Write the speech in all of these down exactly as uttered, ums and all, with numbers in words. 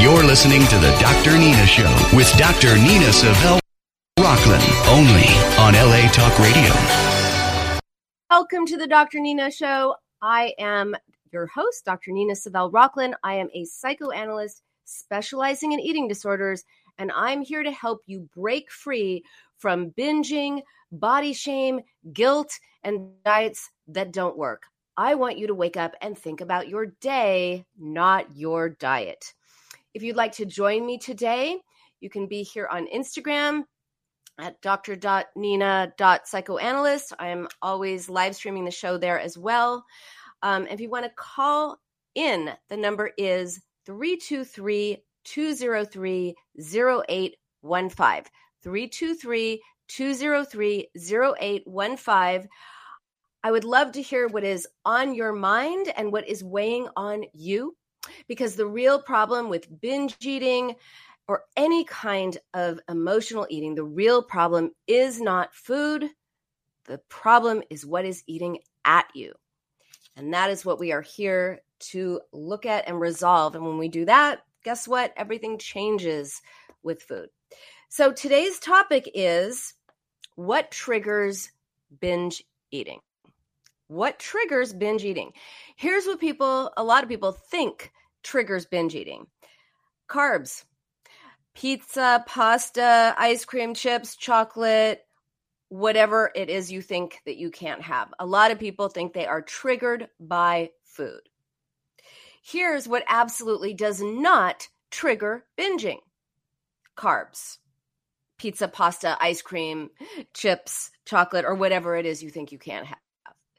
You're listening to the Doctor Nina Show with Doctor Nina Savelle Rocklin, only on L A Talk Radio. Welcome to the Doctor Nina Show. I am your host, Doctor Nina Savelle Rocklin. I am a psychoanalyst specializing in eating disorders, and I'm here to help you break free from binging, body shame, guilt, and diets that don't work. I want you to wake up and think about your day, not your diet. If you'd like to join me today, you can be here on Instagram at d r nina dot psychoanalyst. I am always live streaming the show there as well. Um, if you want to call in, the number is three two three, two zero three, zero eight one five. three two three, two zero three, zero eight one five. I would love to hear what is on your mind and what is weighing on you, because the real problem with binge eating or any kind of emotional eating, the real problem is not food. The problem is what is eating at you. And that is what we are here to look at and resolve. And when we do that, guess what? Everything changes with food. So today's topic is what triggers binge eating? What triggers binge eating? Here's what people, a lot of people think triggers binge eating. Carbs. Pizza, pasta, ice cream, chips, chocolate, whatever it is you think that you can't have. A lot of people think they are triggered by food. Here's what absolutely does not trigger binging. Carbs. Pizza, pasta, ice cream, chips, chocolate, or whatever it is you think you can't have.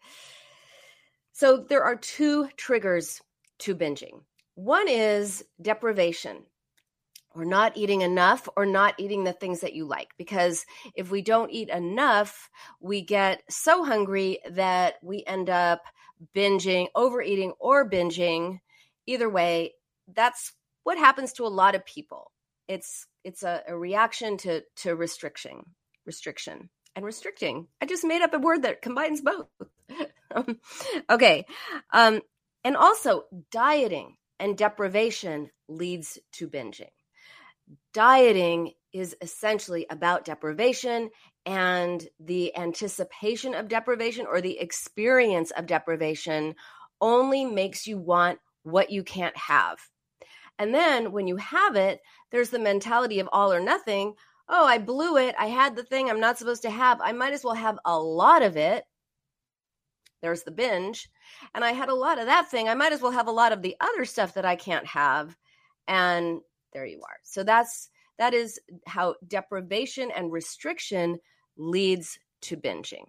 So there are two triggers to binging. One is deprivation. Or not eating enough, or not eating the things that you like. Because if we don't eat enough, we get so hungry that we end up binging, overeating, or binging. Either way, that's what happens to a lot of people. It's it's a, a reaction to, to restriction, restriction and restricting. I just made up a word that combines both. okay. Um, and also, dieting and deprivation leads to binging. Dieting is essentially about deprivation, and the anticipation of deprivation or the experience of deprivation only makes you want what you can't have. And then when you have it, there's the mentality of all or nothing. Oh, I blew it. I had the thing I'm not supposed to have. I might as well have a lot of it. There's the binge. And I had a lot of that thing. I might as well have a lot of the other stuff that I can't have. And there you are. So that's that is how deprivation and restriction leads to binging.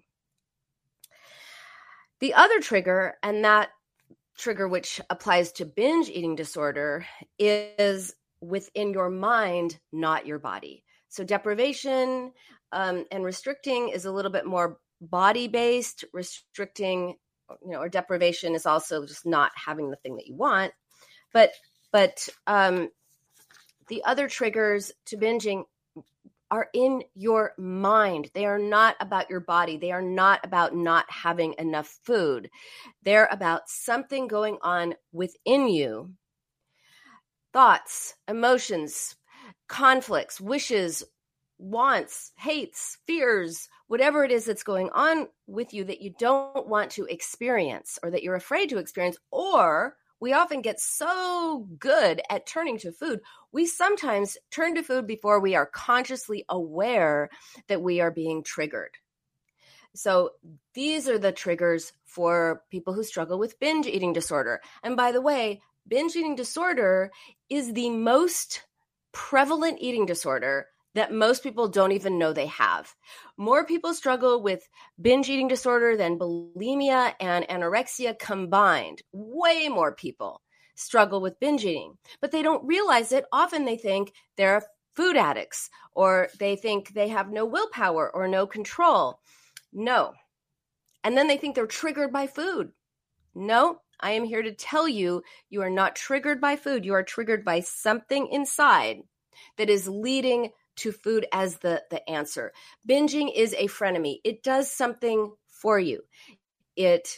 The other trigger, and that trigger which applies to binge eating disorder, is within your mind, not your body. So deprivation um, and restricting is a little bit more body-based. Restricting, you know, or deprivation is also just not having the thing that you want. But but um, the other triggers to binging are in your mind. They are not about your body. They are not about not having enough food. They're about something going on within you. Thoughts, emotions, conflicts, wishes, wants, hates, fears, whatever it is that's going on with you that you don't want to experience or that you're afraid to experience. Or we often get so good at turning to food, we sometimes turn to food before we are consciously aware that we are being triggered. So these are the triggers for people who struggle with binge eating disorder. And by the way, binge eating disorder is the most prevalent eating disorder that most people don't even know they have. More people struggle with binge eating disorder than bulimia and anorexia combined. Way more people struggle with binge eating, but they don't realize it. Often they think they're food addicts, or they think they have no willpower or no control. No. And then they think they're triggered by food. No, I am here to tell you, you are not triggered by food. You are triggered by something inside that is leading to food as the, the answer. Binging is a frenemy. It does something for you. It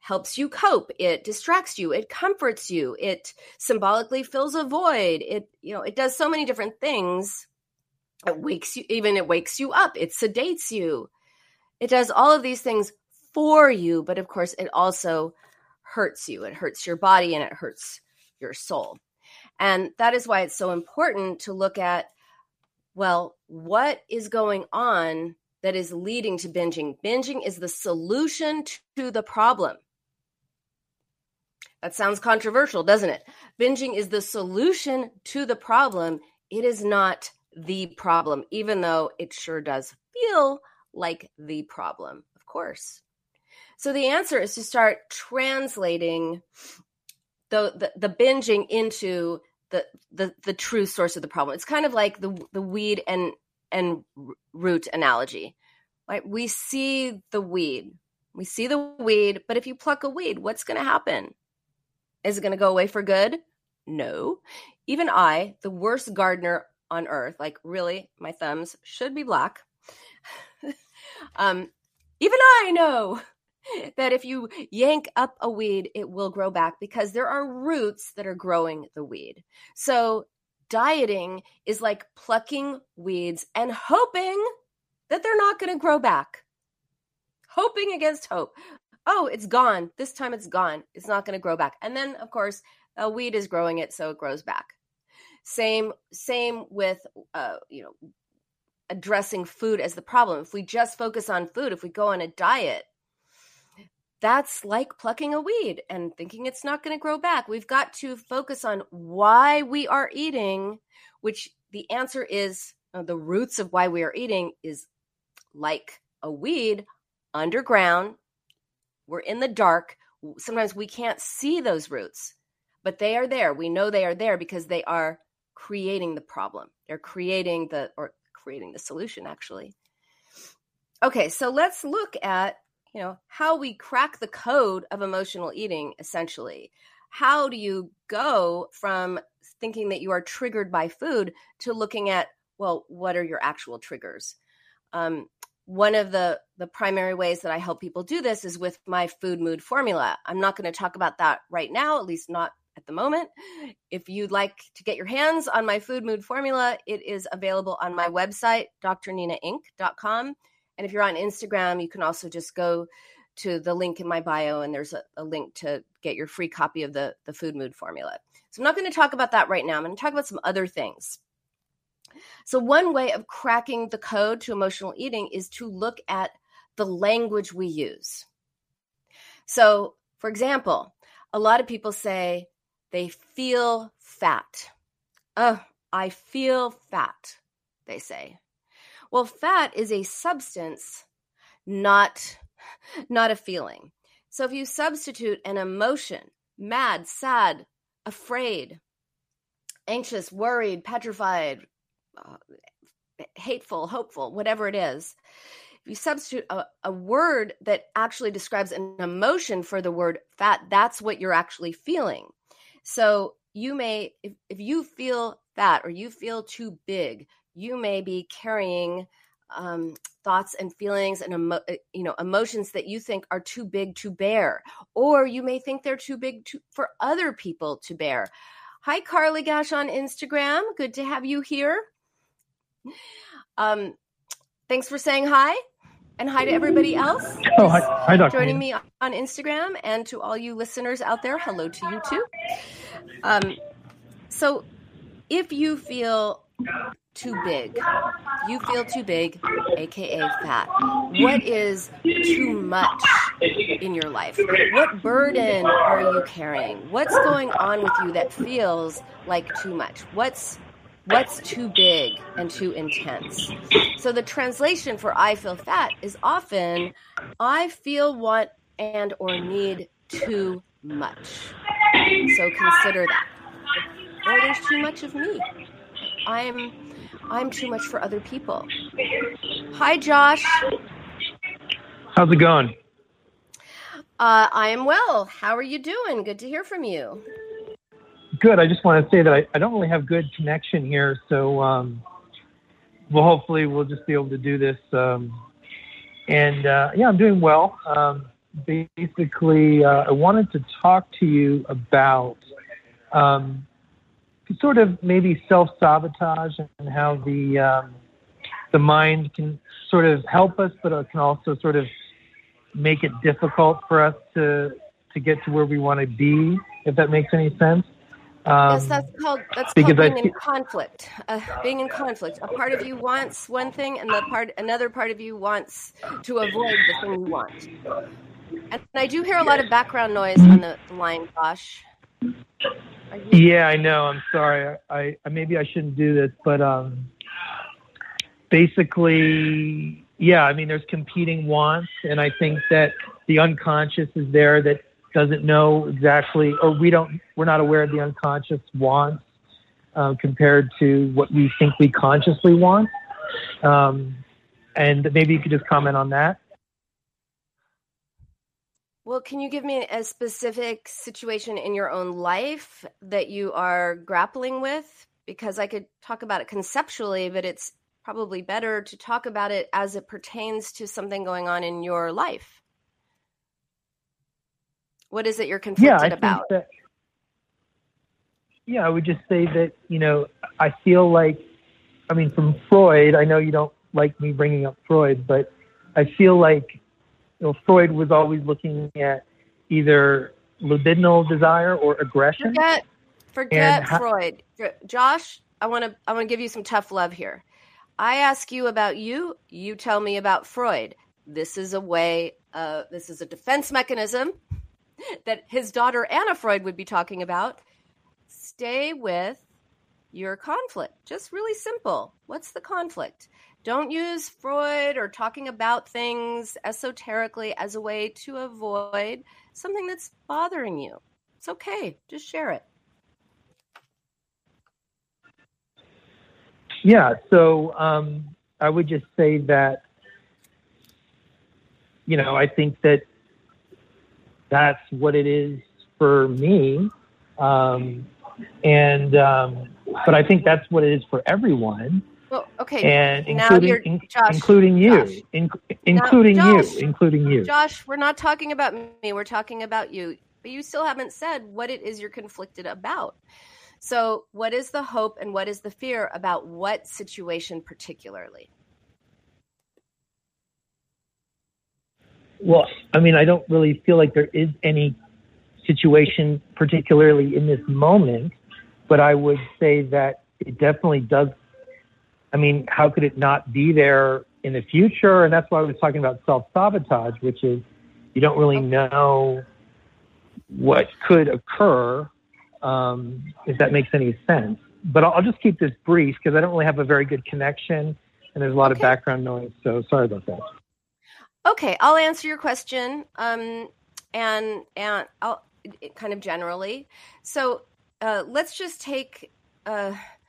helps you cope. It distracts you. It comforts you. It symbolically fills a void. It, you know, it does so many different things. It wakes you, even it wakes you up. It sedates you. It does all of these things for you, but of course it also hurts you. It hurts your body and it hurts your soul. And that is why it's so important to look at, well, what is going on that is leading to binging? Binging is the solution to the problem. That sounds controversial, doesn't it? Binging is the solution to the problem. It is not the problem, even though it sure does feel like the problem, of course. So the answer is to start translating the the, the binging into the, the the true source of the problem. It's kind of like the the weed and and root analogy, right? We see the weed, we see the weed, but if you pluck a weed, what's going to happen? Is it going to go away for good? No. Even I, the worst gardener on earth, like really, my thumbs should be black. um, even I know that if you yank up a weed, it will grow back because there are roots that are growing the weed. So dieting is like plucking weeds and hoping that they're not going to grow back. Hoping against hope. Oh, it's gone. This time it's gone. It's not going to grow back. And then, of course, a weed is growing it, so it grows back. Same, same with, uh, you know, addressing food as the problem. If we just focus on food, if we go on a diet, that's like plucking a weed and thinking it's not going to grow back. We've got to focus on why we are eating, which the answer is, uh, the roots of why we are eating is like a weed underground. We're in the dark. Sometimes we can't see those roots, but they are there. We know they are there because they are creating the problem. They're creating the, or creating the solution, actually. Okay, so let's look at, you know, how we crack the code of emotional eating, essentially. How do you go from thinking that you are triggered by food to looking at, well, what are your actual triggers? Um, One of the, the primary ways that I help people do this is with my food mood formula. I'm not going to talk about that right now, at least not at the moment. If you'd like to get your hands on my food mood formula, it is available on my website, d r nina inc dot com. And if you're on Instagram, you can also just go to the link in my bio, and there's a, a link to get your free copy of the, the food mood formula. So I'm not going to talk about that right now. I'm going to talk about some other things. So one way of cracking the code to emotional eating is to look at the language we use. So, for example, a lot of people say they feel fat. Oh, I feel fat, they say. Well, fat is a substance, not, not a feeling. So if you substitute an emotion, mad, sad, afraid, anxious, worried, petrified, Uh, hateful, hopeful, whatever it is, if you substitute a, a word that actually describes an emotion for the word fat, that's what you're actually feeling. So you may, if, if you feel fat or you feel too big, you may be carrying um, thoughts and feelings and emo- you know emotions that you think are too big to bear, or you may think they're too big to, for other people to bear. Hi, Carly Gash on Instagram. Good to have you here. Um, thanks for saying hi, and hi to everybody else. Oh, hi, hi Doctor Joining Nina. me on Instagram, and to all you listeners out there, hello to you too. Um, so if you feel too big, you feel too big, aka fat. What is too much in your life? What burden are you carrying? What's going on with you that feels like too much? What's What's too big and too intense? So the translation for I feel fat is often I feel, want, and or need too much. So consider that. Or there's too much of me. I'm I'm too much for other people. Hi, Josh. How's it going? Uh, I am well. How are you doing? Good to hear from you. Good. I just want to say that I, I don't really have good connection here, so um, well, hopefully we'll just be able to do this. Um, and uh, yeah, I'm doing well. Um, basically, uh, I wanted to talk to you about um, sort of maybe self-sabotage and how the um, the mind can sort of help us, but it can also sort of make it difficult for us to to get to where we want to be, if that makes any sense. Um, yes, that's called that's because called being I, in conflict. Uh, being in conflict. A part of you wants one thing, and the part another part of you wants to avoid the thing you want. And I do hear a lot of background noise on the line, Josh. Yeah, I know. I'm sorry. I, I maybe I shouldn't do this, but um, basically, yeah. I mean, there's competing wants, and I think that the unconscious is there that doesn't know exactly, or we don't. We're not aware of the unconscious wants uh, compared to what we think we consciously want. Um, and maybe you could just comment on that. Well, can you give me a specific situation in your own life that you are grappling with? Because I could talk about it conceptually, but it's probably better to talk about it as it pertains to something going on in your life. What is it you're conflicted yeah, I about? Think that, yeah, I would just say that, you know, I feel like, I mean, from Freud, I know you don't like me bringing up Freud, but I feel like, you know, Freud was always looking at either libidinal desire or aggression. Forget, forget ha- Freud. Josh, I want to I want to give you some tough love here. I ask you about you, you tell me about Freud. This is a way, uh, this is a defense mechanism that his daughter Anna Freud would be talking about. Stay with your conflict. Just really simple. What's the conflict? Don't use Freud or talking about things esoterically as a way to avoid something that's bothering you. It's okay. Just share it. Yeah. So um, I would just say that, you know, I think that that's what it is for me. Um, and, um, but I think that's what it is for everyone. Well, okay. And now including, you're, in, Josh, including you, Josh. in, including now, you, Josh, including you. Josh, we're not talking about me. We're talking about you. But you still haven't said what it is you're conflicted about. So what is the hope and what is the fear about what situation particularly? Well, I mean, I don't really feel like there is any situation particularly in this moment, but I would say that it definitely does. I mean, how could it not be there in the future? And that's why I was talking about self-sabotage, which is you don't really know what could occur, um, if that makes any sense. But I'll, I'll just keep this brief because I don't really have a very good connection and there's a lot okay. of background noise. So sorry about that. Okay, I'll answer your question, um, and and I'll kind of generally. So uh, let's just take uh,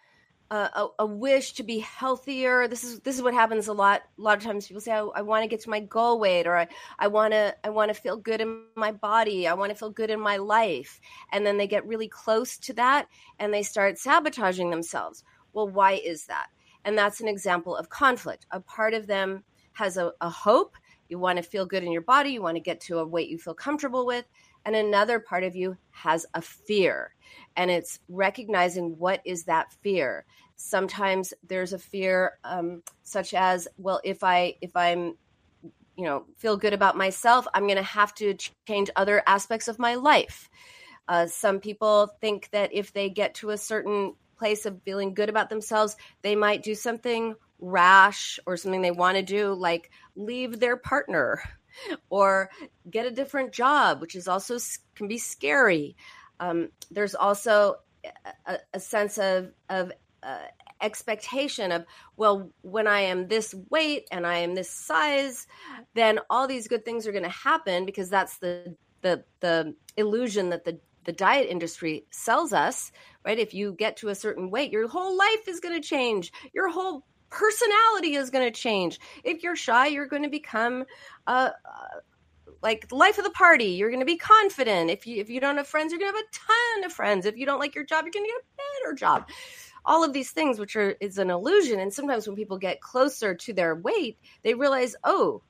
a, a wish to be healthier. This is this is what happens a lot. A lot of times, people say, "I, I want to get to my goal weight," or "I I want to I want to feel good in my body. I want to feel good in my life," and then they get really close to that, and they start sabotaging themselves. Well, why is that? And that's an example of conflict. A part of them has a, a hope. You want to feel good in your body. You want to get to a weight you feel comfortable with. And another part of you has a fear. And it's recognizing what is that fear. Sometimes there's a fear um, such as, well, if I, if I'm, you know, feel good about myself, I'm going to have to change other aspects of my life. Uh, some people think that if they get to a certain place of feeling good about themselves, they might do something rash or something they want to do, like leave their partner or get a different job, which is also can be scary. Um, there's also a, a sense of, of uh, expectation of, well, when I am this weight and I am this size, then all these good things are going to happen, because that's the the the illusion that the the diet industry sells us, right? If you get to a certain weight, your whole life is going to change. Your whole personality is going to change. If you're shy, you're going to become uh, uh, like the life of the party. You're going to be confident. If you if you don't have friends, you're going to have a ton of friends. If you don't like your job, you're going to get a better job. All of these things, which are is an illusion. And sometimes when people get closer to their weight, they realize, oh,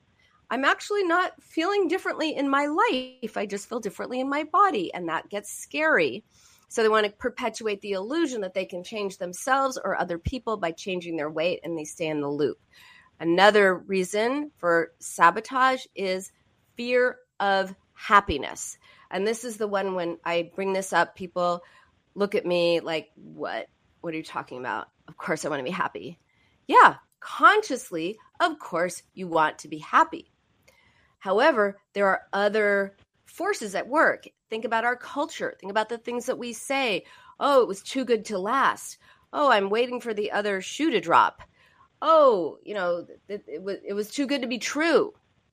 I'm actually not feeling differently in my life. I just feel differently in my body, and that gets scary. So they want to perpetuate the illusion that they can change themselves or other people by changing their weight, and they stay in the loop. Another reason for sabotage is fear of happiness. And this is the one when I bring this up, people look at me like, what? What are you talking about? Of course I want to be happy. Yeah, consciously, of course you want to be happy. However, there are other forces at work. Think about our culture. Think about the things that we say. Oh, it was too good to last. Oh, I'm waiting for the other shoe to drop. Oh, you know, it, it, was, it was too good to be true.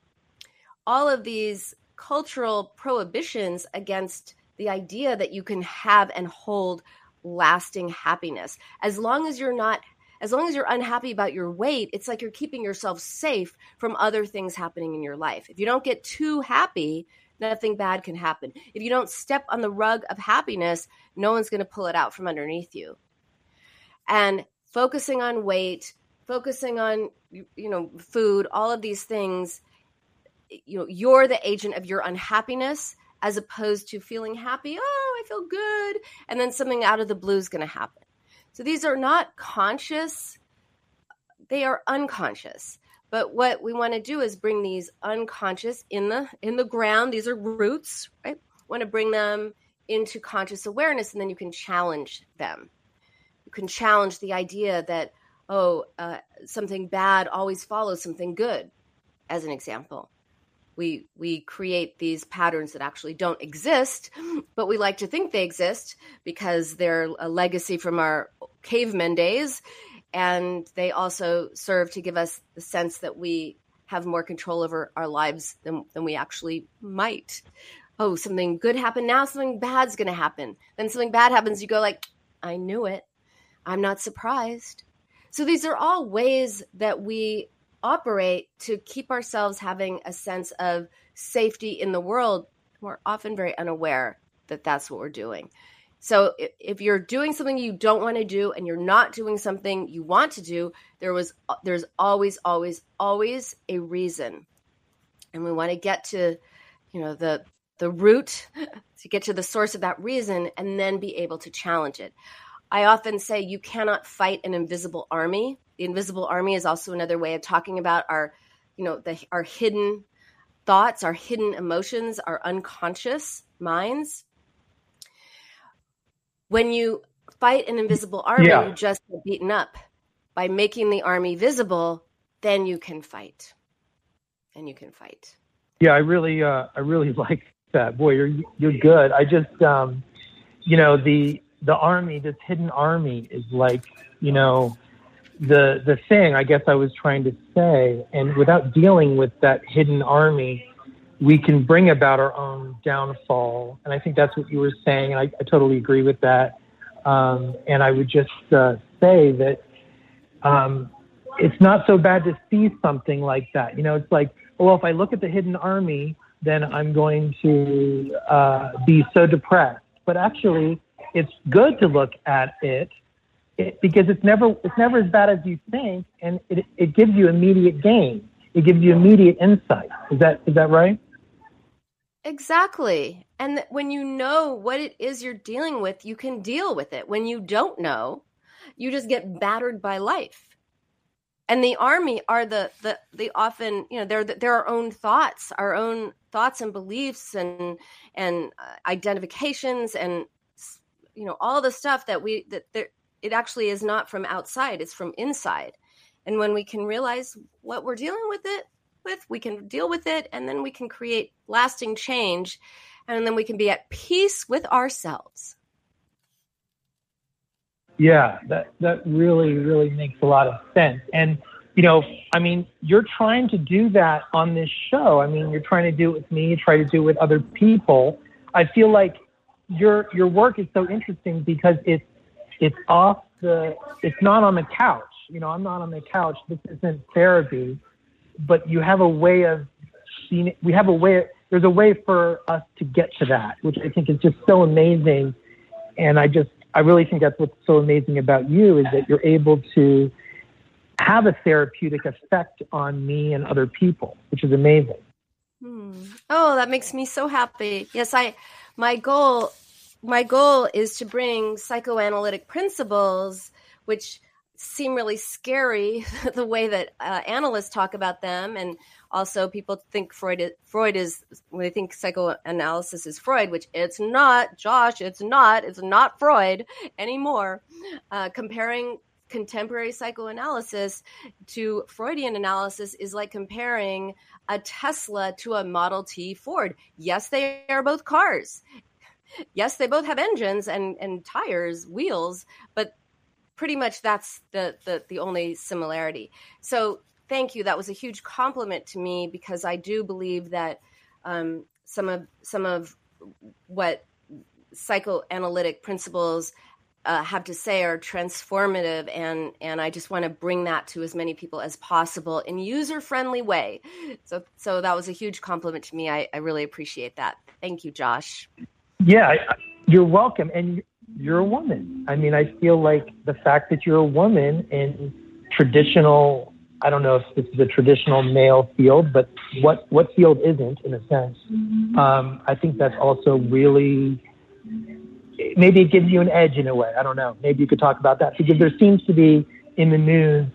All of these cultural prohibitions against the idea that you can have and hold lasting happiness. As long as you're not, as long as you're unhappy about your weight, it's like you're keeping yourself safe from other things happening in your life. If you don't get too happy, nothing bad can happen. If you don't step on the rug of happiness, no one's going to pull it out from underneath you. And focusing on weight, focusing on, you know, food, all of these things, you know, you're the agent of your unhappiness as opposed to feeling happy. Oh, I feel good. And then something out of the blue is going to happen. So these are not conscious. They are unconscious. But what we want to do is bring these unconscious in the in the ground. These are roots, right? We want to bring them into conscious awareness, and then you can challenge them. You can challenge the idea that, oh, uh, something bad always follows something good, as an example. We we create these patterns that actually don't exist, but we like to think they exist because they're a legacy from our caveman days. And they also serve to give us the sense that we have more control over our lives than, than we actually might. Oh, something good happened. Now something bad's going to happen. Then something bad happens. You go like, I knew it. I'm not surprised. So these are all ways that we operate to keep ourselves having a sense of safety in the world. We're often very unaware that that's what we're doing. So if you're doing something you don't want to do and you're not doing something you want to do, there was there's always, always, always a reason. And we want to get to, you know, the the root, to get to the source of that reason and then be able to challenge it. I often say you cannot fight an invisible army. The invisible army is also another way of talking about our, you know, the our hidden thoughts, our hidden emotions, our unconscious minds. When you fight an invisible army, yeah. you just get beaten up. By making the army visible, then you can fight. And you can fight. Yeah, I really, uh, I really like that. Boy, you're you're good. I just, um, you know, the the army, this hidden army, is like, you know, the the thing I guess I was trying to say. And without dealing with that hidden army, we can bring about our own downfall. And I think that's what you were saying. And I, I totally agree with that. Um, and I would just uh, say that um, it's not so bad to see something like that. You know, it's like, well, if I look at the hidden army, then I'm going to uh, be so depressed. But actually, it's good to look at it, it because it's never it's never as bad as you think, and it it gives you immediate gain. It gives you immediate insight. Is that is that right? Exactly. And th- when you know what it is you're dealing with, you can deal with it. When you don't know, you just get battered by life. And the army are the the the often, you know, they're the, they're our own thoughts, our own thoughts and beliefs and and uh, identifications and, you know, all the stuff that we that there, it actually is not from outside, it's from inside. And when we can realize what we're dealing with it with, we can deal with it, and then we can create lasting change, and then we can be at peace with ourselves. Yeah, that, that really, really makes a lot of sense. And, you know, I mean, you're trying to do that on this show. I mean, you're trying to do it with me, you try to do it with other people. I feel like your your work is so interesting because it's it's off the, it's not on the couch. You know, I'm not on the couch. This isn't therapy, but you have a way of seeing it. We have a way, there's a way for us to get to that, which I think is just so amazing. And I just, I really think that's what's so amazing about you is that you're able to have a therapeutic effect on me and other people, which is amazing. Hmm. Oh, that makes me so happy. Yes, I, my goal, my goal is to bring psychoanalytic principles, which seem really scary, the way that uh, analysts talk about them. And also people think Freud is, Freud is, when they think psychoanalysis is Freud, which it's not, Josh, it's not, it's not Freud anymore. Uh, comparing contemporary psychoanalysis to Freudian analysis is like comparing a Tesla to a Model T Ford. Yes, they are both cars. Yes, they both have engines and, and tires, wheels, but pretty much that's the, the, the only similarity. So thank you. That was a huge compliment to me, because I do believe that um, some of some of what psychoanalytic principles Uh, have to say are transformative, and and I just want to bring that to as many people as possible in user-friendly way. So so that was a huge compliment to me. I, I really appreciate that. Thank you, Josh. Yeah, I, you're welcome. And you're a woman. I mean, I feel like the fact that you're a woman in traditional, I don't know if this is a traditional male field, but what, what field isn't, in a sense, um, I think that's also really... Maybe it gives you an edge in a way. I don't know. Maybe you could talk about that, because there seems to be in the news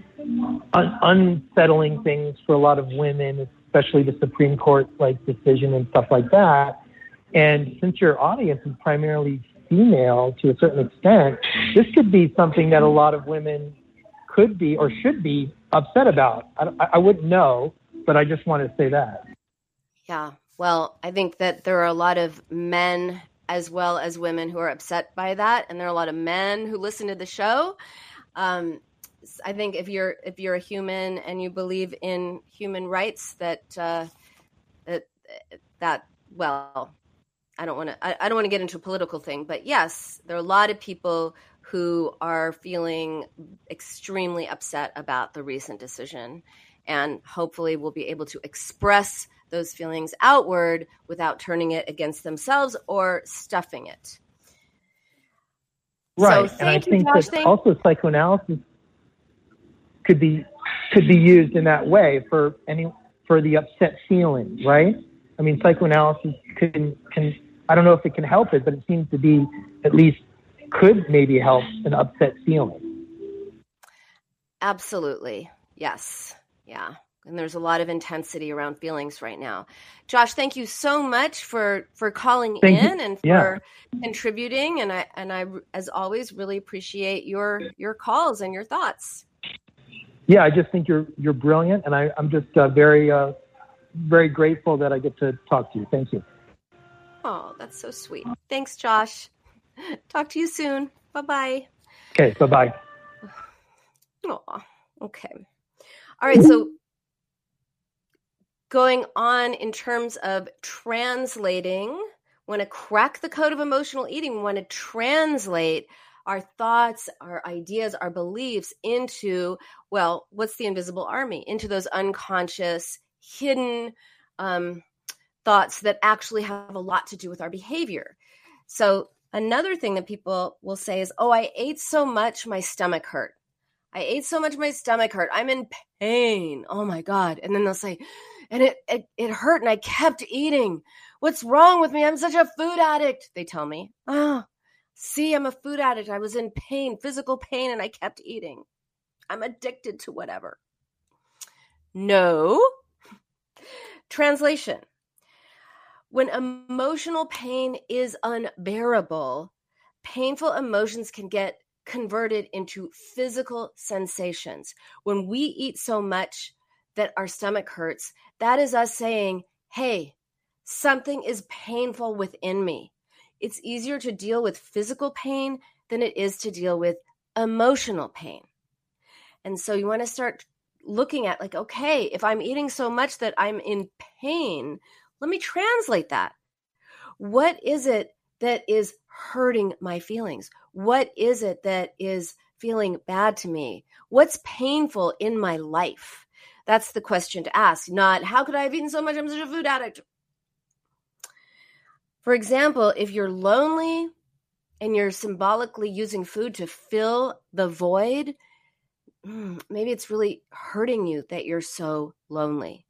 un- unsettling things for a lot of women, especially the Supreme Court like decision and stuff like that. And since your audience is primarily female to a certain extent, this could be something that a lot of women could be or should be upset about. I, I wouldn't know, but I just want to say that. Yeah. Well, I think that there are a lot of men as well as women who are upset by that. And there are a lot of men who listen to the show. Um, I think if you're if you're a human and you believe in human rights, that uh, that that well, I don't want to I, I don't want to get into a political thing, but yes, there are a lot of people who are feeling extremely upset about the recent decision, and hopefully we'll be able to express those feelings outward without turning it against themselves or stuffing it. Right. So and I you, think Josh, that thank- also psychoanalysis could be could be used in that way for any for the upset feeling, right? I mean, psychoanalysis can can I don't know if it can help it, but it seems to be at least could maybe help an upset feeling. Absolutely. Yes. Yeah. And there's a lot of intensity around feelings right now. Josh, thank you so much for, for calling thank in you. and for yeah. contributing. And I, and I, as always, really appreciate your, your calls and your thoughts. Yeah, I just think you're, you're brilliant. And I, I'm just uh, very, uh, very grateful that I get to talk to you. Thank you. Oh, that's so sweet. Thanks, Josh. Talk to you soon. Bye-bye. Okay. Bye-bye. Oh, okay. All right. So, going on in terms of translating, want to crack the code of emotional eating, we want to translate our thoughts, our ideas, our beliefs into, well, what's the invisible army? Into those unconscious, hidden um, thoughts that actually have a lot to do with our behavior. So another thing that people will say is, oh, I ate so much, my stomach hurt. I ate so much, my stomach hurt. I'm in pain. Oh my God. And then they'll say, and it, it, it hurt and I kept eating. What's wrong with me? I'm such a food addict. They tell me, oh, see, I'm a food addict. I was in pain, physical pain, and I kept eating. I'm addicted to whatever. No. Translation. When emotional pain is unbearable, painful emotions can get converted into physical sensations. When we eat so much that our stomach hurts, that is us saying, hey, something is painful within me. It's easier to deal with physical pain than it is to deal with emotional pain. And so you want to start looking at like, okay, if I'm eating so much that I'm in pain, let me translate that. What is it that is hurting my feelings? What is it that is feeling bad to me? What's painful in my life? That's the question to ask, not how could I have eaten so much? I'm such a food addict. For example, if you're lonely and you're symbolically using food to fill the void, mm, maybe it's really hurting you that you're so lonely.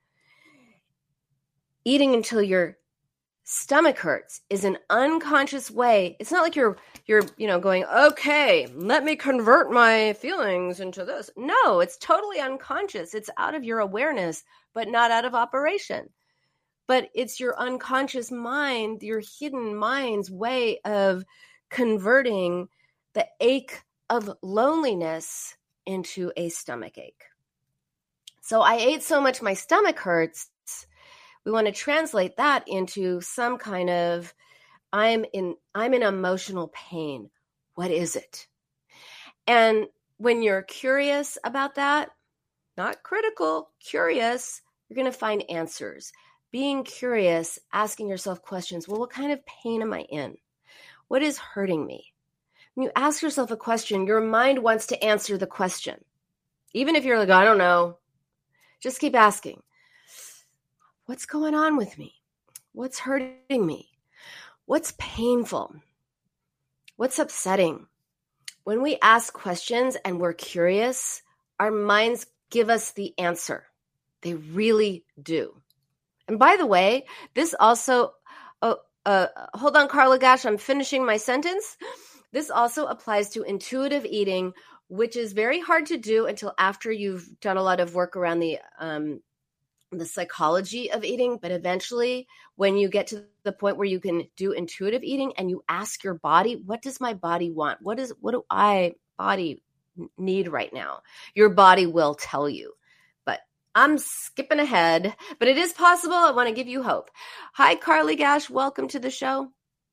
Eating until your stomach hurts is an unconscious way. It's not like you're, you're, you know, going, okay, let me convert my feelings into this. No, it's totally unconscious. It's out of your awareness, but not out of operation. But it's your unconscious mind, your hidden mind's way of converting the ache of loneliness into a stomach ache. So I ate so much my stomach hurts. We want to translate that into some kind of I'm in I'm in emotional pain. What is it? And when you're curious about that, not critical, curious, you're going to find answers. Being curious, asking yourself questions. Well, what kind of pain am I in? What is hurting me? When you ask yourself a question, your mind wants to answer the question. Even if you're like, I don't know, just keep asking. What's going on with me? What's hurting me? What's painful? What's upsetting? When we ask questions and we're curious, our minds give us the answer. They really do. And by the way, this also, oh, uh, hold on, Carla Gash, I'm finishing my sentence. This also applies to intuitive eating, which is very hard to do until after you've done a lot of work around the um, the psychology of eating. But eventually, when you get to the point where you can do intuitive eating and you ask your body, what does my body want? What is what do I body need right now? Your body will tell you. But I'm skipping ahead, but it is possible. I want to give you hope. Hi, Carly Gash. Welcome to the show.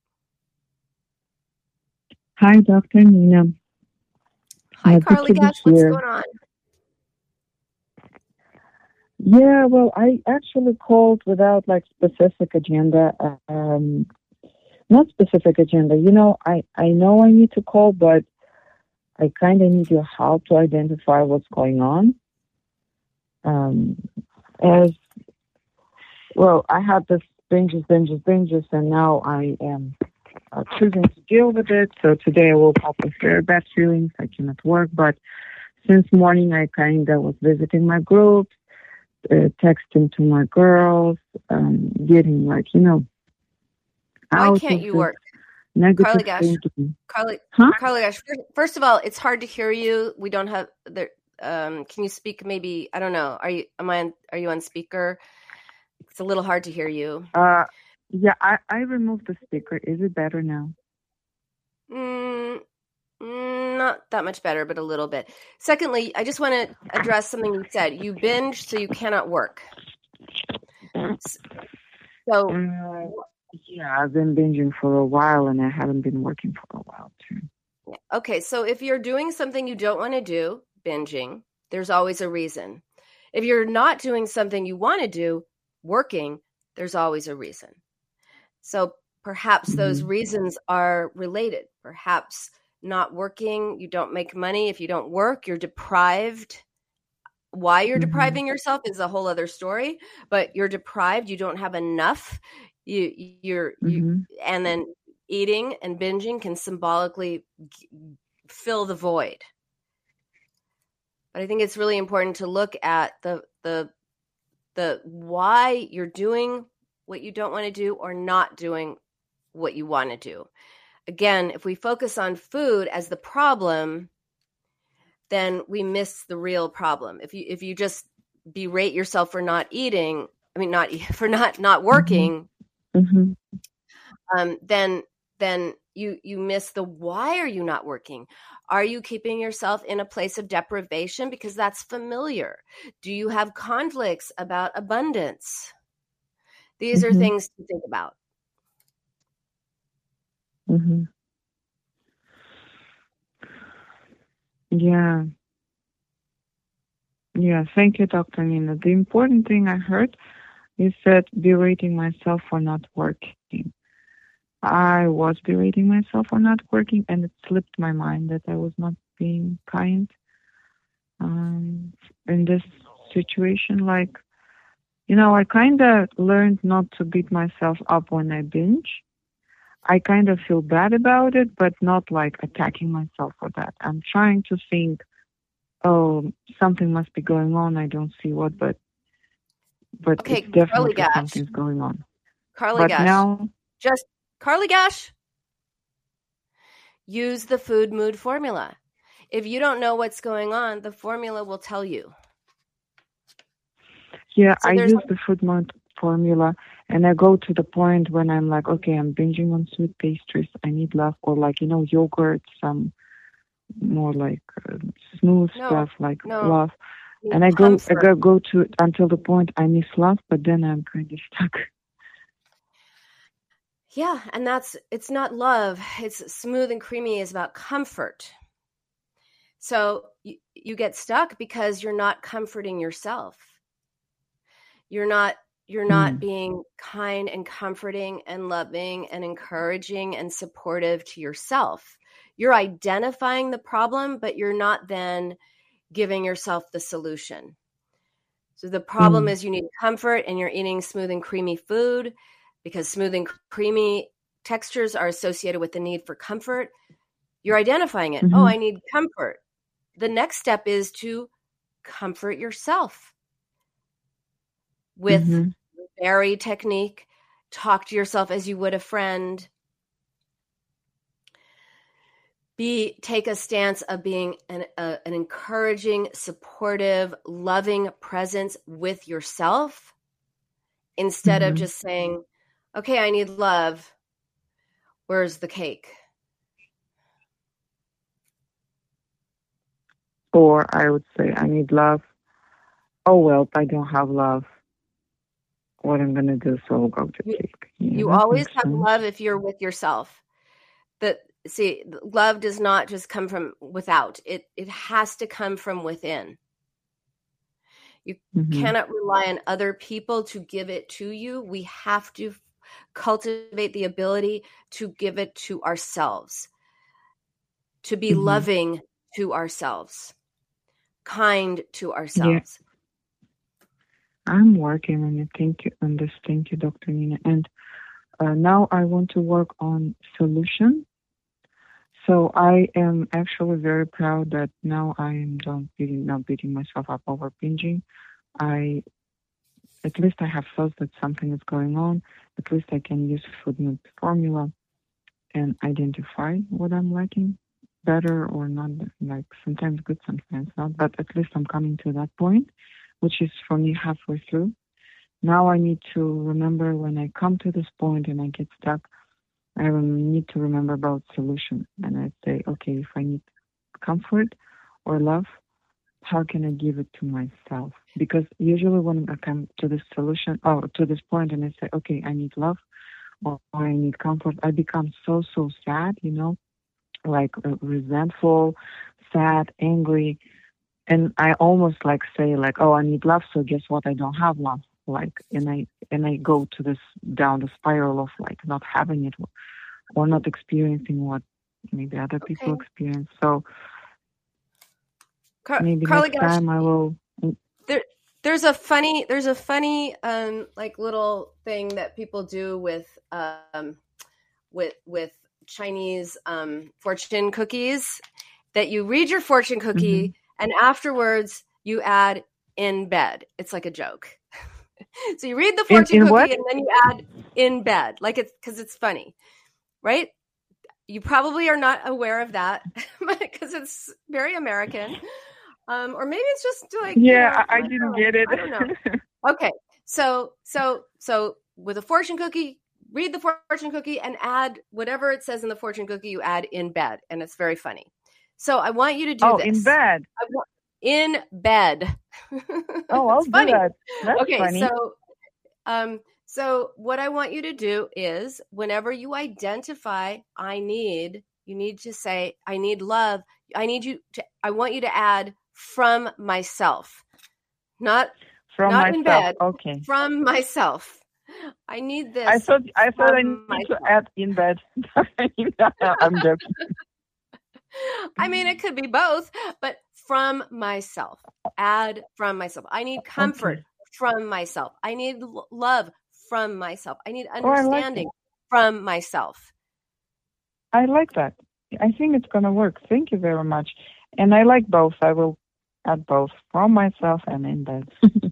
Hi, Doctor Nina. Hi, uh, Carly Gash. What's going on? Yeah, well, I actually called without like specific agenda. Um, not specific agenda. You know, I, I know I need to call, but I kind of need your help to identify what's going on. Um, as well, I had this binges, binges, binges, and now I am uh, choosing to deal with it. So today I woke up with very bad feelings. I cannot work, but since morning I kind of was visiting my groups, uh, texting to my girls, um, getting like, you know, Why out can't of you work? negative Carly Gash. thinking. Carly, Huh? Carly Gash. First, first of all, it's hard to hear you. We don't have there. Um, can you speak? Maybe I don't know. Are you? Am I? On, are you on speaker? It's a little hard to hear you. Uh, yeah, I, I removed the speaker. Is it better now? Mm, mm, not that much better, but a little bit. Secondly, I just want to address something you said. You binge, so you cannot work. So, Uh, yeah, I've been binging for a while, and I haven't been working for a while too. okay. So if you're doing something you don't want to do, binging, there's always a reason. If you're not doing something you want to do, working, there's always a reason. So perhaps mm-hmm. those reasons are related. Perhaps not working, you don't make money. If you don't work, you're deprived. Why you're mm-hmm. depriving yourself is a whole other story, but you're deprived. You don't have enough. You, you're, mm-hmm. you, and then eating and binging can symbolically g- fill the void. But I think it's really important to look at the, the, the why you're doing what you don't want to do or not doing what you want to do. Again, if we focus on food as the problem, then we miss the real problem. If you if you just berate yourself for not eating, I mean not for not not working, mm-hmm. um, then then you you miss the why are you not working? Are you keeping yourself in a place of deprivation because that's familiar? Do you have conflicts about abundance? These mm-hmm. are things to think about. Mm-hmm. Yeah. Yeah, thank you, Doctor Nina. The important thing I heard is that berating myself for not working. I was berating myself for not working, and it slipped my mind that I was not being kind um, in this situation. Like, you know, I kind of learned not to beat myself up when I binge. I kind of feel bad about it, but not like attacking myself for that. I'm trying to think oh, something must be going on. I don't see what, but but Okay, it's definitely Carly Gash. something's going on. Carly But Gash. now, Just Carly Gash. Use the food mood formula. If you don't know what's going on, the formula will tell you. yeah, So I there's- use the food mode formula, and I go to the point when I'm like, okay, I'm binging on sweet pastries. I need love, or like, you know, yogurt, some more like uh, smooth No, stuff like no. love. You And I go, I comfort. go, go to it until the point I miss love, but then I'm kind of stuck. Yeah, and that's, it's not love. It's smooth and creamy is about comfort. So you, you get stuck because you're not comforting yourself. You're not, you're not Mm. being kind and comforting and loving and encouraging and supportive to yourself. You're identifying the problem, but you're not then giving yourself the solution. So the problem Mm. is you need comfort and you're eating smooth and creamy food because smooth and creamy textures are associated with the need for comfort. You're identifying it. Mhm. Oh, I need comfort. The next step is to comfort yourself with Mhm. the berry technique. Talk to yourself as you would a friend. Be take a stance of being an, a, an encouraging, supportive, loving presence with yourself instead of Mhm. just saying, okay, I need love. Where's the cake? Or I would say, I need love. Oh, well, I don't have love. What I'm going to do, so I'll go to You- cake. Yeah, You that always makes have sense. love if you're with yourself. That see, love does not just come from without. It it has to come from within. You Mhm. cannot rely on other people to give it to you. We have to cultivate the ability to give it to ourselves, to be Mhm. loving to ourselves, kind to ourselves. I'm working on it. Thank you on this. Thank you, Doctor Nina. And uh, now I want to work on solution. So I am actually very proud that now I am done beating, not beating myself up over binging. I, at least I have thought that something is going on. At least I can use food mood formula and identify what I'm liking better or not. Like sometimes good, sometimes not. But at least I'm coming to that point, which is for me halfway through. Now I need to remember when I come to this point and I get stuck, I need to remember about solution. And I say, okay, if I need comfort or love, how can I give it to myself? Because usually when I come to this solution, or to this point and I say, okay, I need love or, or I need comfort, I become so, so sad, you know, like uh, resentful, sad, angry. And I almost like say like, oh, I need love. So guess what? I don't have love. Like, and I, and I go to this down the spiral of like not having it or not experiencing what maybe other people Okay. experience. So Car- maybe Carly next Gash, time I will. there, there's a funny, there's a funny, um, like little thing that people do with, um, with, with Chinese, um, fortune cookies that you read your fortune cookie Mm-hmm. and afterwards you add in bed. It's like a joke. So you read the fortune in, in cookie what? and then you add in bed, like it's because it's funny, right? You probably are not aware of that because it's very American. Um, or maybe it's just like, Yeah, you know, I, I like, didn't oh, get it. I don't know. Okay. So, so, so with a fortune cookie, read the fortune cookie and add whatever it says in the fortune cookie you add in bed. And it's very funny. So I want you to do oh, this. in bed. I want, in bed. Oh, I'll It's do funny. that. That's Okay. funny. So, um, so what I want you to do is whenever you identify, I need, you need to say, I need love. I need you to, I want you to add from myself, not, From not myself. in bed, Okay. from myself. I need this. I thought I thought I from need myself. to add in bed. I'm joking. I mean, it could be both, but from myself, add from myself. I need comfort Okay. from myself. I need l- love from myself. I need Oh, I like understanding from myself. I like that. I think it's gonna work. Thank you very much. And I like both. I will at both from myself and in bed.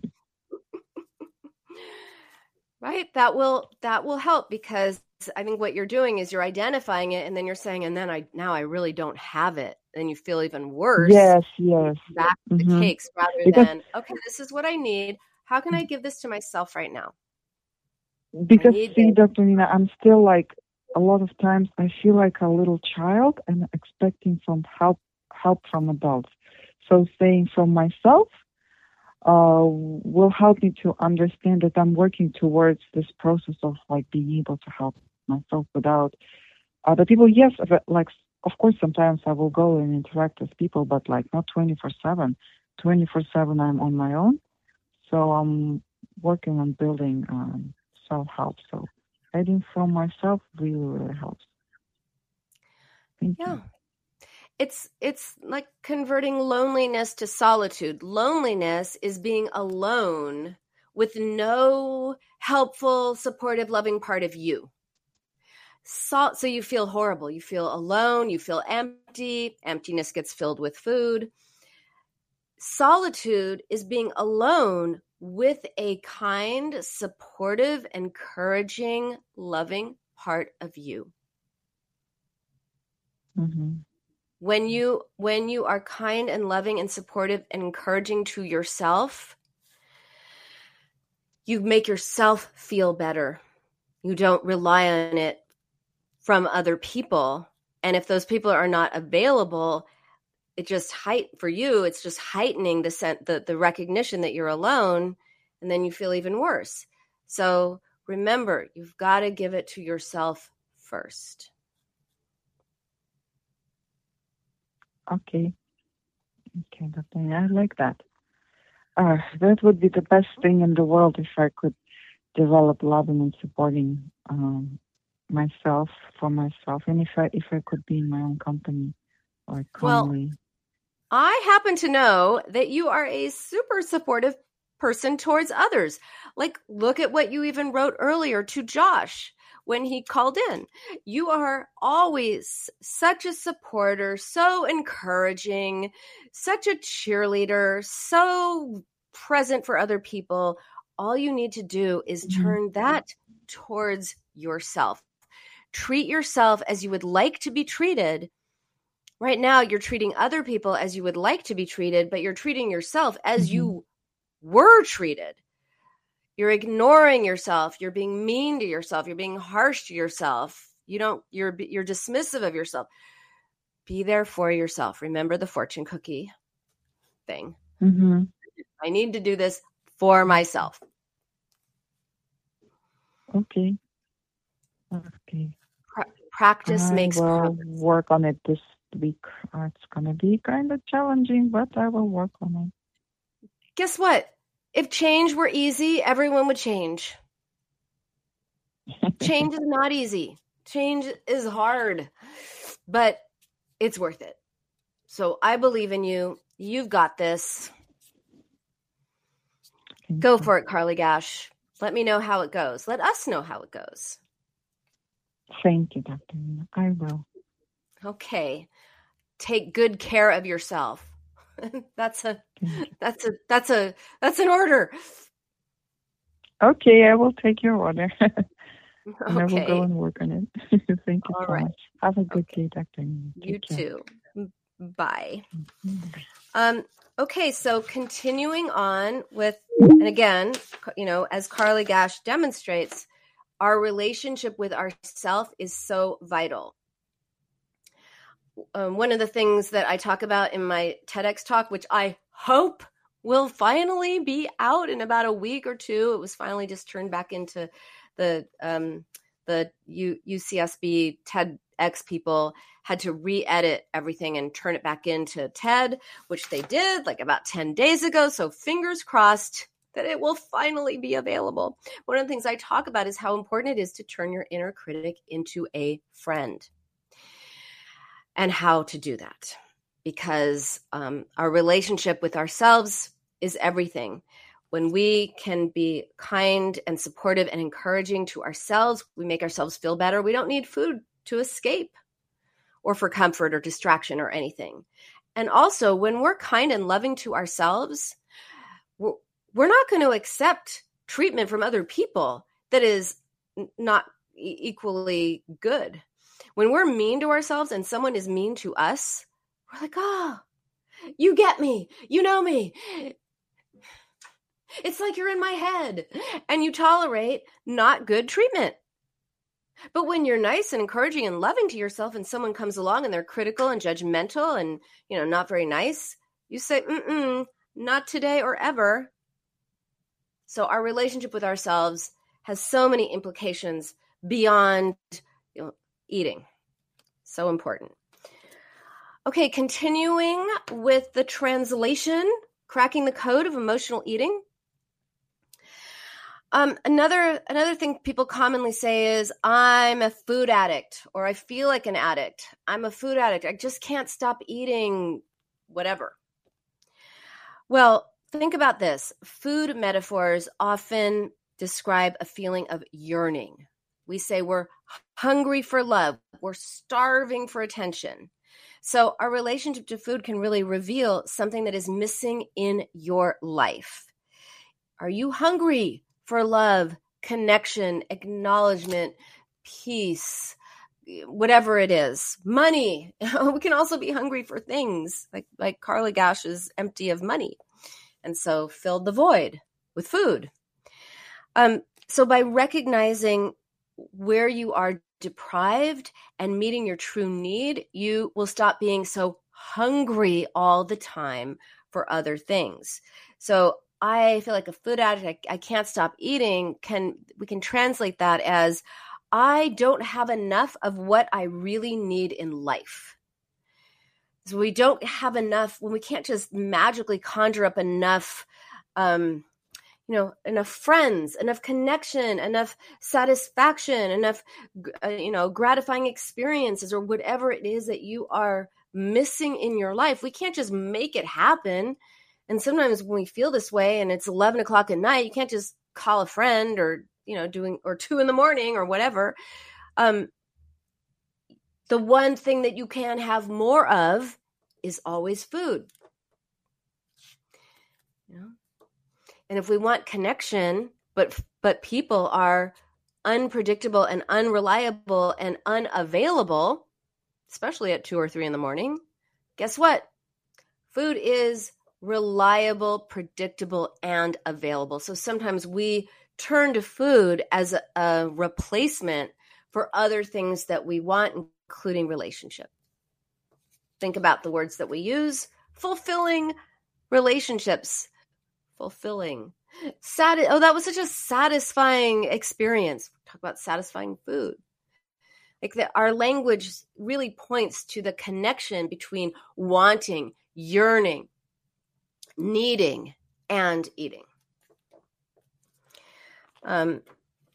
Right. That will, that will help, because I think what you're doing is you're identifying it, and then you're saying, and then I, now I really don't have it. Then you feel even worse. Yes, yes. Back to the Mhm. cakes rather Because- than, okay, this is what I need. How can I give this to myself right now? Because, need see, this. Doctor Nina, I'm still like, a lot of times I feel like a little child and expecting some help, help from adults. So saying from myself uh, will help me to understand that I'm working towards this process of like being able to help myself without other people. Yes, but, like, of course, sometimes I will go and interact with people, but like not twenty-four seven. twenty-four seven I'm on my own. So I'm working on building um, self-help. So adding from myself really, really helps. Thank Yeah. you. It's it's like converting loneliness to solitude. Loneliness is being alone with no helpful, supportive, loving part of you. So, so you feel horrible. You feel alone. You feel empty. Emptiness gets filled with food. Solitude is being alone with a kind, supportive, encouraging, loving part of you. Mm-hmm. When you when you are kind and loving and supportive and encouraging to yourself, you make yourself feel better. You don't rely on it from other people. And if those people are not available, it just height for you, it's just heightening the, sen- the the recognition that you're alone, and then you feel even worse. So remember, you've got to give it to yourself first. Okay. Okay, Doctor Nina, I like that. Uh, that would be the best thing in the world if I could develop loving and supporting um, myself for myself, and if I if I could be in my own company or calmly. Well, I happen to know that you are a super supportive person towards others. Like, look at what you even wrote earlier to Josh when he called in. You are always such a supporter, so encouraging, such a cheerleader, so present for other people. All you need to do is Mhm. turn that towards yourself. Treat yourself as you would like to be treated. Right now, you're treating other people as you would like to be treated, but you're treating yourself as Mhm. you were treated. You're ignoring yourself. You're being mean to yourself. You're being harsh to yourself. You don't, you're, you're dismissive of yourself. Be there for yourself. Remember the fortune cookie thing. Mm-hmm. I need to do this for myself. Okay. Okay. Pra- practice I makes will progress. work on it this week. Uh, It's gonna be kind of challenging, but I will work on Guess what? If change were easy, everyone would change. it. Change is not easy. Change is hard, but it's worth it. So I believe in you. You've got this. Thank Go you. for it, Carly Gash. Let me know how it goes. Let us know how it goes. Thank you, Doctor Nina. I will. Okay. Take good care of yourself. that's a Thank you. that's a that's a that's an order. Okay, I will take your order. And I will Okay. go and work on it. Thank you All so right. much. Have a good Okay. day, Doctor Nina. You Take care. too. Bye. Mhm. Um, okay, so continuing on with, and again, you know, as Carly Gash demonstrates, our relationship with ourself is so vital. Um, one of the things that I talk about in my TEDx talk, which I hope will finally be out in about a week or two. It was finally just turned back into the um, the U- UCSB TEDx people had to re-edit everything and turn it back into TED, which they did like about ten days ago. So fingers crossed that it will finally be available. One of the things I talk about is how important it is to turn your inner critic into a friend, and how to do that, because um, our relationship with ourselves is everything. When we can be kind and supportive and encouraging to ourselves, we make ourselves feel better. We don't need food to escape or for comfort or distraction or anything. And also, when we're kind and loving to ourselves, we're, we're not going to accept treatment from other people that is n- not e- equally good. When we're mean to ourselves and someone is mean to us, we're like, oh, you get me. You know me. It's like you're in my head. And you tolerate not good treatment. But when you're nice and encouraging and loving to yourself and someone comes along and they're critical and judgmental and, you know, not very nice, you say, mm-mm, not today or ever. So our relationship with ourselves has so many implications beyond, you know, eating. So important. Okay, continuing with the translation, cracking the code of emotional eating. Um, another another thing people commonly say is, I'm a food addict, or I feel like an addict. I'm a food addict. I just can't stop eating whatever. Well, think about this. Food metaphors often describe a feeling of yearning. We say we're hungry for love. We're starving for attention. So our relationship to food can really reveal something that is missing in your life. Are you hungry for love, connection, acknowledgement, peace, whatever it is, money? We can also be hungry for things, like, like Carla Gash is empty of money, and so filled the void with food. Um, so by recognizing where you are deprived and meeting your true need, you will stop being so hungry all the time for other things. So I feel like a food addict, I, I can't stop eating. Can we can translate that as, I don't have enough of what I really need in life. So we don't have enough, when we can't just magically conjure up enough, um, you know, enough friends, enough connection, enough satisfaction, enough, uh, you know, gratifying experiences, or whatever it is that you are missing in your life. We can't just make it happen. And sometimes when we feel this way and it's eleven o'clock at night, you can't just call a friend, or, you know, doing, or two in the morning or whatever. Um, the one thing that you can have more of is always food. You know? And if we want connection, but but people are unpredictable and unreliable and unavailable, especially at two or three in the morning, guess what? Food is reliable, predictable, and available. So sometimes we turn to food as a, a replacement for other things that we want, including relationship. Think about the words that we use. Fulfilling relationships. Fulfilling. Sati- oh, that was such a satisfying experience. Talk about satisfying food. Like the, our language really points to the connection between wanting, yearning, needing, and eating. Um,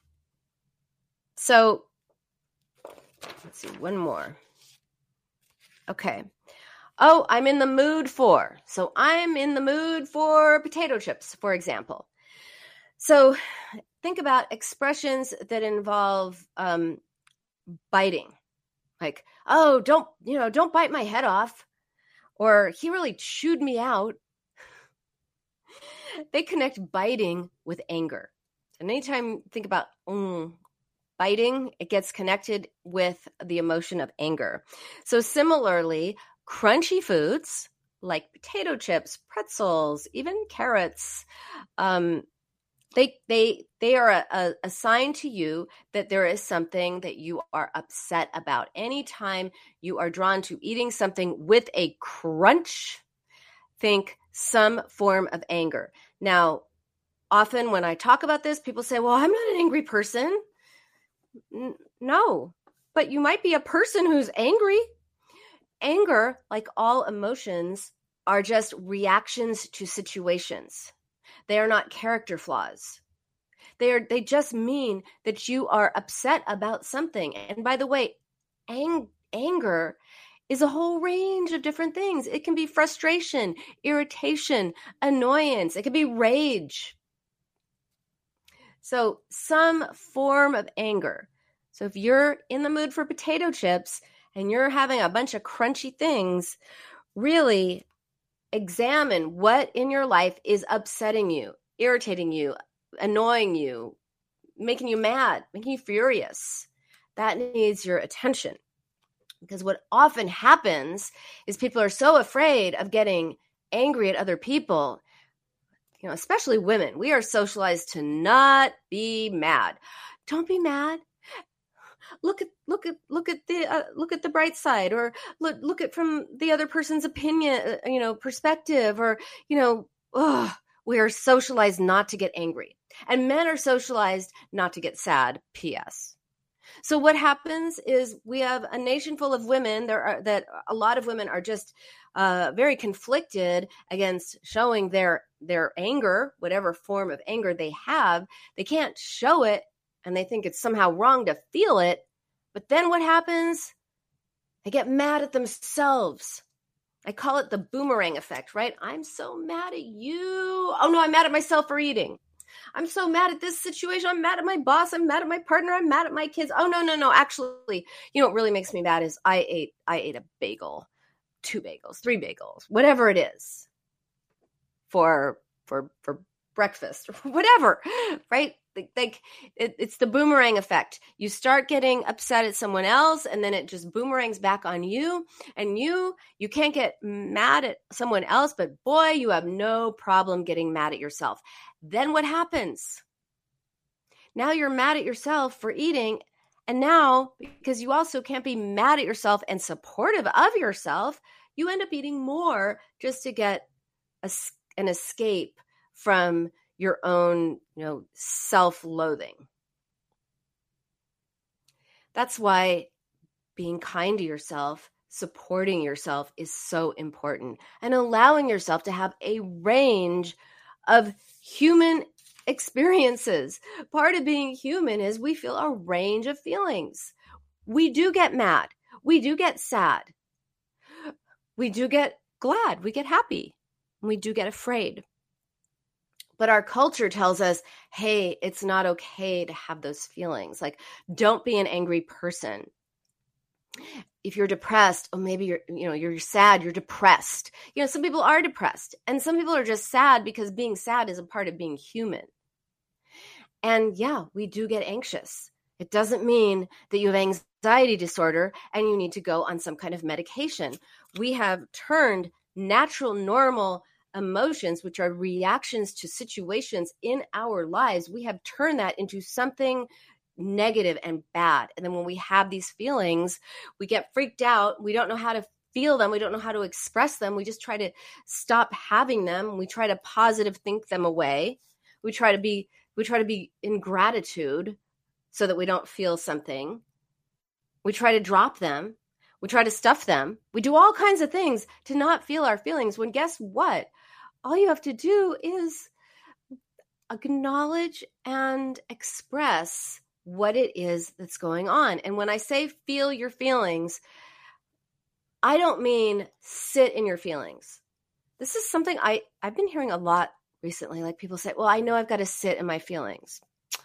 so let's see, one more. Okay. Oh, I'm in the mood for. So I'm in the mood for potato chips, for example. So think about expressions that involve um, biting. Like, oh, don't, you know, don't bite my head off. Or he really chewed me out. They connect biting with anger. And anytime you think about mm, biting, it gets connected with the emotion of anger. So similarly, crunchy foods like potato chips, pretzels, even carrots, um, they they they are a, a, a sign to you that there is something that you are upset about. Anytime you are drawn to eating something with a crunch, think some form of anger. Now, often when I talk about this, people say, well, I'm not an angry person. N- no, but you might be a person who's angry. Anger, like all emotions, are just reactions to situations. They are not character flaws. They are, they just mean that you are upset about something. And by the way, ang- anger is a whole range of different things. It can be frustration, irritation, annoyance. It can be rage. So some form of anger. So if you're in the mood for potato chips and you're having a bunch of crunchy things, really examine what in your life is upsetting you, irritating you, annoying you, making you mad, making you furious. That needs your attention. Because what often happens is people are so afraid of getting angry at other people, you know, especially women. We are socialized to not be mad. Don't be mad. Look at look at look at the uh, look at the bright side, or look look at from the other person's opinion, uh, you know, perspective, or you know, ugh, we are socialized not to get angry, and men are socialized not to get sad. P S So what happens is we have a nation full of women. There are that a lot of women are just uh, very conflicted against showing their their anger, whatever form of anger they have. They can't show it, and they think it's somehow wrong to feel it. But then what happens? They get mad at themselves. I call it the boomerang effect, right? I'm so mad at you. Oh no, I'm mad at myself for eating. I'm so mad at this situation. I'm mad at my boss. I'm mad at my partner. I'm mad at my kids. Oh, no, no, no. Actually, you know what really makes me mad is I ate I ate a bagel, two bagels, three bagels, whatever it is for for for breakfast or whatever, right? Like, like it, it's the boomerang effect. You start getting upset at someone else, and then it just boomerangs back on you. And you you can't get mad at someone else, but boy, you have no problem getting mad at yourself. Then what happens? Now you're mad at yourself for eating. And now, because you also can't be mad at yourself and supportive of yourself, you end up eating more just to get a, an escape from your own, you know, self-loathing. That's why being kind to yourself, supporting yourself is so important, and allowing yourself to have a range of human experiences. Part of being human is we feel a range of feelings. We do get mad. We do get sad. We do get glad. We get happy. We do get afraid. But our culture tells us, hey, it's not okay to have those feelings. Like, don't be an angry person. If you're depressed, or maybe you're, you know, you're sad, you're depressed. You know, some people are depressed, and some people are just sad because being sad is a part of being human. And yeah, we do get anxious. It doesn't mean that you have anxiety disorder and you need to go on some kind of medication. We have turned natural, normal emotions, which are reactions to situations in our lives, we have turned that into something negative and bad. And then when we have these feelings, we get freaked out. We don't know how to feel them. We don't know how to express them. We just try to stop having them. We try to positive think them away. We try to be, we try to be in gratitude so that we don't feel something. We try to drop them. We try to stuff them. We do all kinds of things to not feel our feelings, when guess what? All you have to do is acknowledge and express what it is that's going on. And when I say feel your feelings, I don't mean sit in your feelings. This is something I, I've been hearing a lot recently. Like, people say, well, I know I've got to sit in my feelings.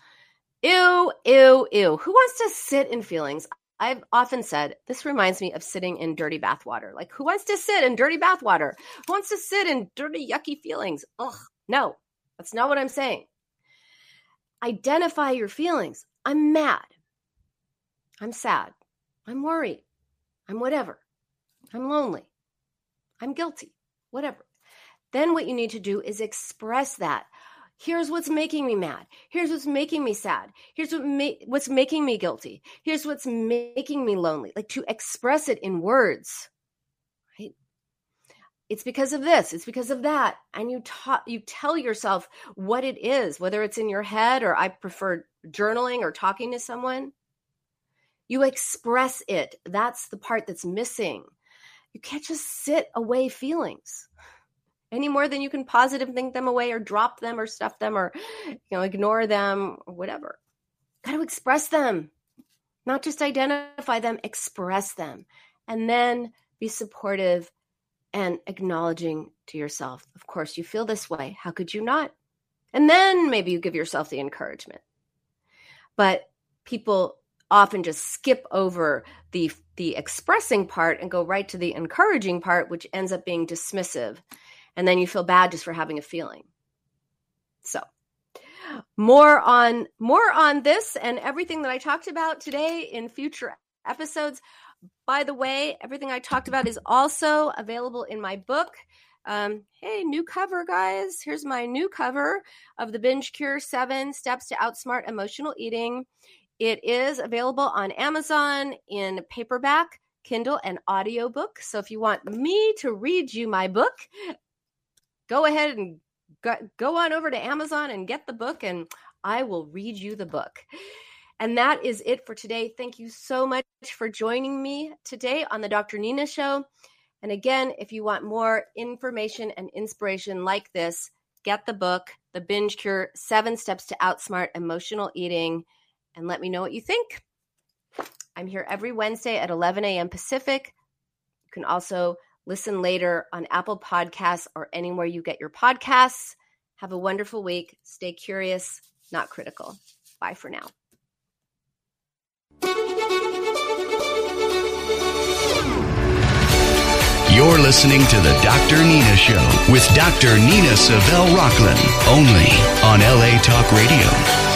Ew, ew, ew. Who wants to sit in feelings? I've often said, this reminds me of sitting in dirty bathwater. Like, who wants to sit in dirty bathwater? Who wants to sit in dirty, yucky feelings? Ugh, no, that's not what I'm saying. Identify your feelings. I'm mad. I'm sad. I'm worried. I'm whatever. I'm lonely. I'm guilty. Whatever. Then what you need to do is express that. Here's what's making me mad. Here's what's making me sad. Here's what ma- what's making me guilty. Here's what's making me lonely. Like, to express it in words, right? It's because of this. It's because of that. And you ta- you tell yourself what it is, whether it's in your head, or I prefer journaling or talking to someone. You express it. That's the part that's missing. You can't just sit away feelings any more than you can positive think them away, or drop them, or stuff them, or, you know, ignore them, or whatever. Got to express them, not just identify them, express them, and then be supportive and acknowledging to yourself. Of course, you feel this way. How could you not? And then maybe you give yourself the encouragement. But people often just skip over the the expressing part and go right to the encouraging part, which ends up being dismissive. And then you feel bad just for having a feeling. So more on more on this and everything that I talked about today in future episodes. By the way, everything I talked about is also available in my book. Um, hey, new cover, guys. Here's my new cover of the Binge Cure, Seven Steps to Outsmart Emotional Eating. It is available on Amazon in paperback, Kindle, and audiobook. So if you want me to read you my book, go ahead and go, go on over to Amazon and get the book, and I will read you the book. And that is it for today. Thank you so much for joining me today on the Doctor Nina Show. And again, if you want more information and inspiration like this, get the book, The Binge Cure, Seven Steps to Outsmart Emotional Eating, and let me know what you think. I'm here every Wednesday at eleven a.m. Pacific. You can also listen later on Apple Podcasts or anywhere you get your podcasts. Have a wonderful week. Stay curious, not critical. Bye for now. You're listening to the Doctor Nina Show with Doctor Nina Savelle Rocklin, only on L A Talk Radio.